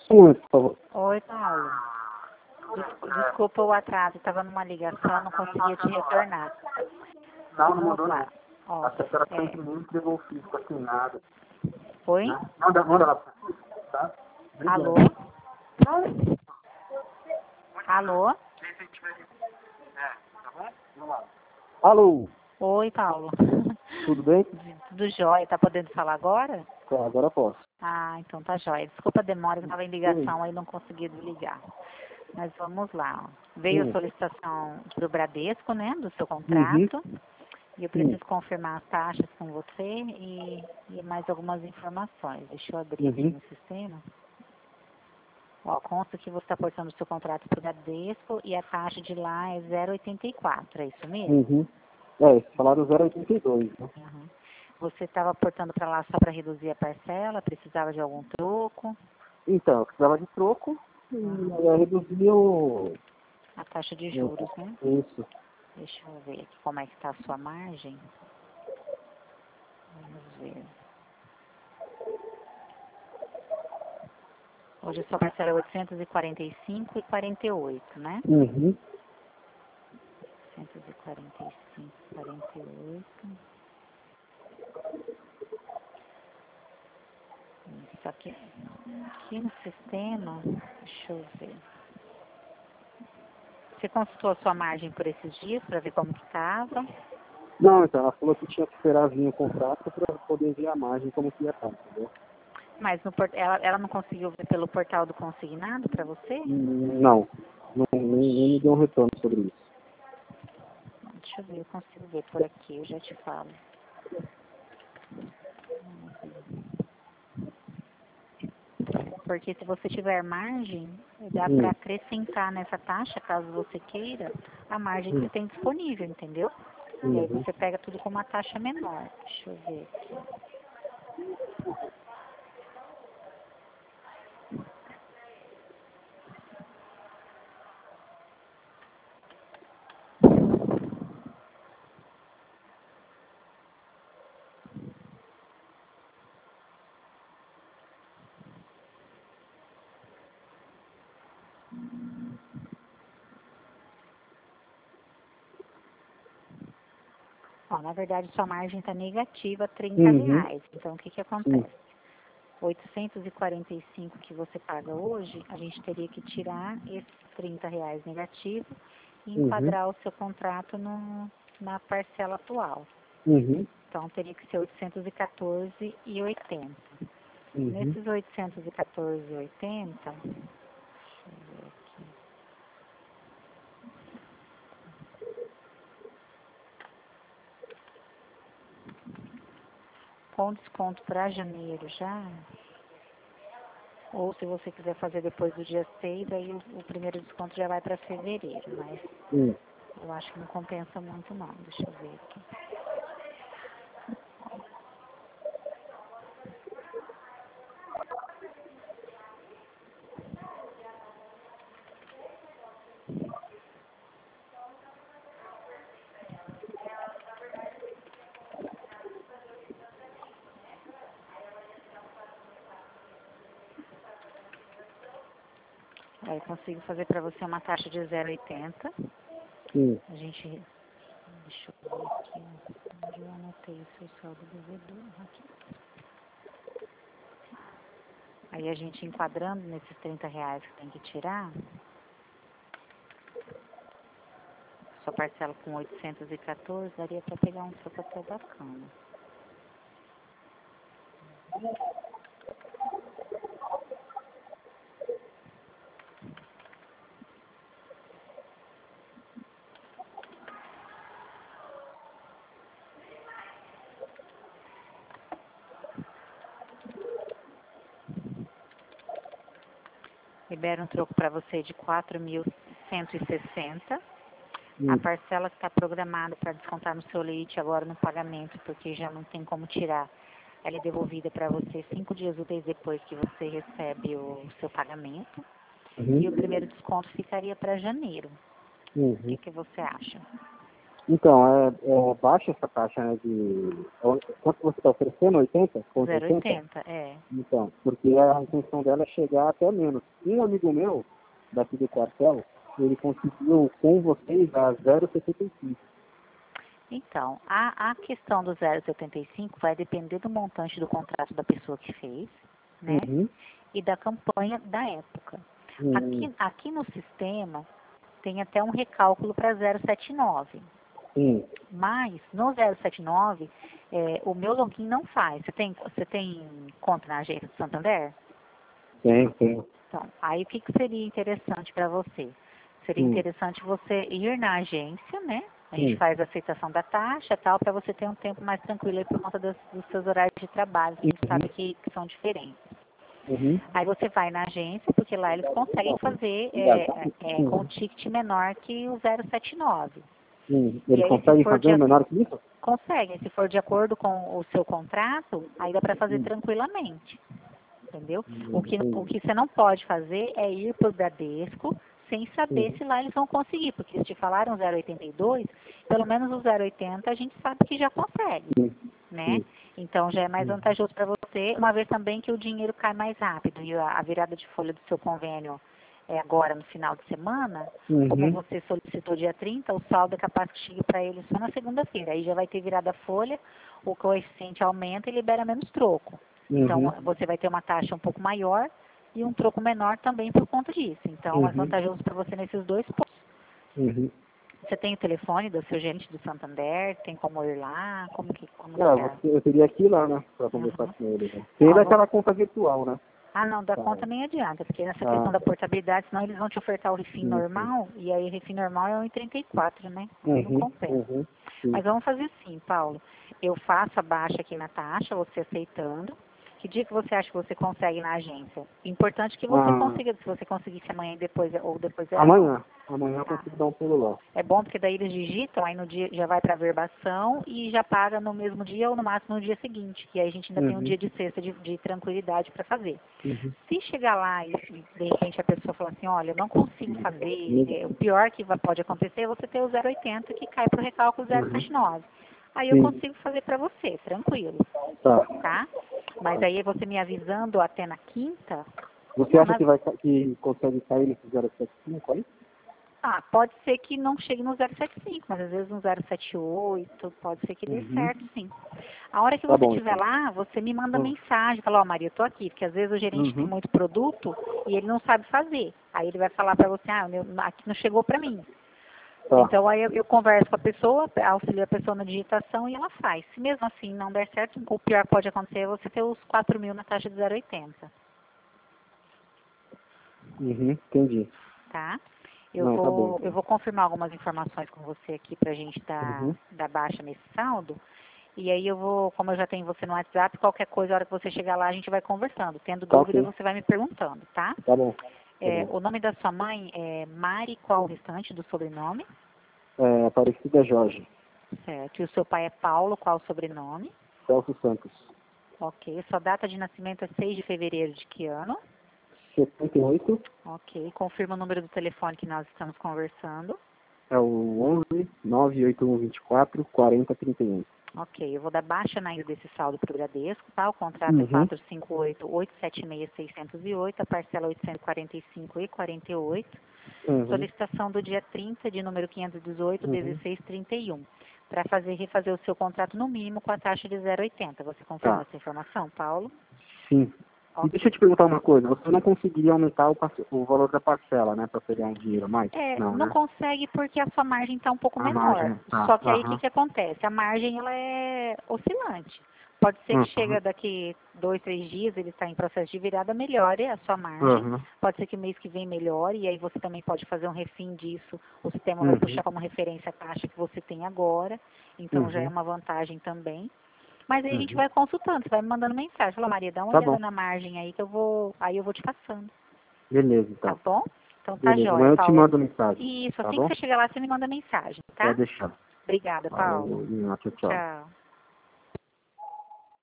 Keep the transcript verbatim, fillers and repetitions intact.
Só um momento, por favor. Oi, Paulo. Des- Desculpa o atraso, estava numa ligação, não conseguia te retornar. Não, não Vamos mandou não. lá. Ó, A senhora é... sempre muito entregou o físico assinado. Oi? Né? Manda, manda lá pra você, tá? Alô? Alô? Alô, Oi, Paulo. tudo bem? Tudo jóia, tá podendo falar agora? Tá, agora posso. Ah, então tá jóia. Desculpa a demora, eu estava em ligação aí não consegui desligar. Mas vamos lá. Ó. Veio a Hum. solicitação para o Bradesco, né, do seu Uhum. contrato. E eu preciso Hum. confirmar as taxas com você e, e mais algumas informações. Deixa eu abrir aqui Uhum. no sistema. Ó, consta que você está portando o seu contrato para o Bradesco e a taxa de lá é zero vírgula oitenta e quatro, é isso mesmo? Uhum. É, falaram zero vírgula oitenta e dois, né? Uhum. Você estava portando para lá só para reduzir a parcela? Precisava de algum troco? Então, eu precisava de troco e Uhum. eu reduzia o... A taxa de juros, né? Isso. Deixa eu ver aqui como é que está a sua margem. Vamos ver. Hoje a sua parcela é oitocentos e quarenta e cinco e quarenta e oito, né? Uhum. oitocentos e quarenta e cinco e quarenta e oito. Isso aqui, aqui no sistema, deixa eu ver. Você consultou a sua margem por esses dias para ver como que estava? Não, então, ela falou que tinha que esperar vir o contrato para poder enviar a margem como que ia estar, entendeu? Mas no, port- ela, ela não conseguiu ver pelo portal do consignado para você? Hum, Não, não, nem, nem me deu um retorno sobre isso. Deixa eu ver, eu consigo ver por aqui, eu já te falo. Porque se você tiver margem, dá Hum. para acrescentar nessa taxa, caso você queira, a margem que Hum. você tem disponível, entendeu? E aí Uhum. você pega tudo com uma taxa menor. Deixa eu ver aqui. Ó, na verdade, sua margem está negativa, trinta Uhum. reais. Então, o que que Sim. acontece? oitocentos e quarenta e cinco que você paga hoje, a gente teria que tirar esses trinta reais negativos e Uhum. enquadrar o seu contrato no, na parcela atual. Uhum. Então, teria que ser oitocentos e quatorze e oitenta. Uhum. Nesses oitocentos e quatorze e oitenta, deixa eu ver aqui. Com desconto para janeiro já, ou se você quiser fazer depois do dia seis, aí o, o primeiro desconto já vai para fevereiro, mas Hum. eu acho que não compensa muito não. Deixa eu ver aqui. Aí eu consigo fazer para você uma taxa de zero vírgula oitenta. Hum. A gente, deixa eu ver aqui, onde eu anotei o seu saldo devedor. Aqui. Aí a gente enquadrando nesses trinta reais que tem que tirar, sua parcela com oitocentos e quatorze, daria para pegar um troco até bacana. Libera um troco para você de quatro mil cento e sessenta. A Hum. parcela que está programada para descontar no seu leite agora no pagamento, porque já não tem como tirar, ela é devolvida para você cinco dias úteis depois que você recebe o seu pagamento. Uhum. E o primeiro desconto ficaria para janeiro. O que, Uhum. que você acha? Então, é, é baixa essa taxa, né, de... Quanto você está oferecendo? oitenta? zero vírgula oitenta, é. Então, porque a intenção dela é chegar até menos. Um amigo meu, daqui do quartel, ele conseguiu com vocês a zero vírgula setenta e cinco. Então, a, a questão do zero vírgula setenta e cinco vai depender do montante do contrato da pessoa que fez, né? Uhum. E da campanha da época. Uhum. Aqui, aqui no sistema tem até um recálculo para zero vírgula setenta e nove. Sim. Mas no zero vírgula setenta e nove, é, o meu login não faz. Você tem, você tem conta na agência do Santander? Tem, tem. Então, aí o que, que seria interessante para você? Seria Hum. interessante você ir na agência, né? A gente Hum. faz a aceitação da taxa e tal, para você ter um tempo mais tranquilo aí por conta dos, dos seus horários de trabalho, que a gente sabe que, que são diferentes. Uhum. Aí você vai na agência, porque lá eles conseguem fazer é, é, com o ticket menor que o zero vírgula setenta e nove. Sim. E Eles aí, se conseguem for de fazer um ac- menor que isso? conseguem, se for de acordo com o seu contrato, aí dá para fazer Hum. tranquilamente. Entendeu? Hum, O que, o entendi. que você não pode fazer é ir para o Bradesco sem saber Sim. se lá eles vão conseguir, porque eles te falaram zero vírgula oitenta e dois, pelo menos o zero vírgula oitenta a gente sabe que já consegue, Sim. né? Sim. Então já é mais Hum. vantajoso para você, uma vez também que o dinheiro cai mais rápido e a, a virada de folha do seu convênio é agora no final de semana, como Uhum. você solicitou dia trinta, o saldo é capaz que chegue para ele só na segunda-feira. Aí já vai ter virada folha, o coeficiente aumenta e libera menos troco. Então, Uhum. você vai ter uma taxa um pouco maior e um troco menor também por conta disso. Então, é Uhum. vantajoso para você nesses dois pontos. Uhum. Você tem o telefone do seu gerente do Santander? Tem como ir lá? Como que, como que É, é? você, eu teria que ir lá, né, pra conversar Uhum. com ele. Né? Tem Não, daquela conta virtual, né? ah, não, da Tá. conta nem adianta, porque nessa questão Ah, da portabilidade, senão eles vão te ofertar o refim sim, sim. normal, e aí o refim normal é um e trinta e quatro, né? Aí não Uhum. compensa. Uhum. Sim. Mas vamos fazer assim, Paulo. Eu faço a baixa aqui na taxa, você aceitando. Que dia que você acha que você consegue na agência? Importante que você Ah, consiga, se você conseguisse amanhã e depois, ou depois é bom. amanhã. Amanhã eu Tá. consigo dar um pulo lá. É bom porque daí eles digitam, aí no dia já vai para verbação e já paga no mesmo dia ou no máximo no dia seguinte. E aí a gente ainda tem um Uhum. dia de sexta de, de tranquilidade para fazer. Uhum. Se chegar lá e de repente a pessoa falar assim, olha, eu não consigo fazer, é, o pior que vai- pode acontecer é você ter o zero vírgula oitenta que cai para o recálculo zero vírgula setenta e nove. Aí eu Sim. consigo fazer para você, tranquilo, Tá. tá? Mas aí você me avisando até na quinta, Você não, acha na- que, vai, ca- que consegue cair nesse zero vírgula setenta e cinco aí? ah, pode ser que não chegue no zero vírgula setenta e cinco, mas às vezes no zero vírgula setenta e oito, pode ser que dê Uhum. certo, sim. A hora que Tá você bom, estiver então. lá, você me manda Hum. mensagem, fala, ó Maria, eu tô aqui, porque às vezes o gerente tem Uhum. muito produto e ele não sabe fazer. Aí ele vai falar para você, ah, meu, aqui não chegou para mim. Tá. Então aí eu, eu converso com a pessoa, auxilio a pessoa na digitação e ela faz. Se mesmo assim não der certo, o pior que pode acontecer é você ter os quatro mil na taxa de zero vírgula oitenta, Uhum. Entendi. tá? Eu Não, tá bom, vou, eu então. vou confirmar algumas informações com você aqui pra gente dar, Uhum. dar baixa nesse saldo. E aí eu vou, como eu já tenho você no WhatsApp, qualquer coisa, a hora que você chegar lá, a gente vai conversando. Tendo Tá dúvida, ok. você vai me perguntando, tá? Tá bom. Tá É, bom. o nome da sua mãe é Mari, qual o restante do sobrenome? É, Aparecida Jorge. Certo. E o seu pai é Paulo, qual o sobrenome? Celso Santos. Ok. Sua data de nascimento é seis de fevereiro de que ano? setenta e oito. Ok. Confirma o número do telefone que nós estamos conversando. É o onze nove oito um dois quatro quarenta trinta e um. Ok. Eu vou dar baixa na ida desse saldo para o Bradesco, tá? O contrato é Uhum. quatro cinco oito, oito sete seis, seis zero oito, a parcela oitocentos e quarenta e cinco e quarenta e oito. Uhum. Solicitação do dia trinta, de número quinhentos e dezoito, Uhum. dezesseis trinta e um. Para fazer refazer o seu contrato no mínimo com a taxa de zero vírgula oitenta. Você confirma Tá. essa informação, Paulo? Sim. E deixa eu Ok. te perguntar uma coisa. Você não conseguiria aumentar o, parce- o valor da parcela, né? Pra pegar um dinheiro a mais? É, Não, não né? consegue porque a sua margem está um pouco A margem, menor. né? Tá. Só que aí o que, Aham. que acontece? A margem ela é oscilante. Pode ser que Uhum. chega daqui dois, três dias, ele está em processo de virada, melhore a sua margem. Uhum. Pode ser que o mês que vem melhore, e aí você também pode fazer um refim disso. O sistema vai Uhum. puxar como referência a taxa que você tem agora. Então já é Uhum. uma vantagem também. Mas aí a gente Uhum. vai consultando, você vai me mandando mensagem. Fala, Maria, dá uma Tá olhada bom. na margem aí que eu vou. Aí eu vou te passando. Beleza, Tá então. bom? Então tá Beleza. jóia, Amanhã eu te Paulo. mando mensagem. Isso, Tá assim que bom? você chegar lá, você me manda mensagem, tá? Pode deixar. Obrigada, Paulo. Valeu. Tchau, tchau. Tchau.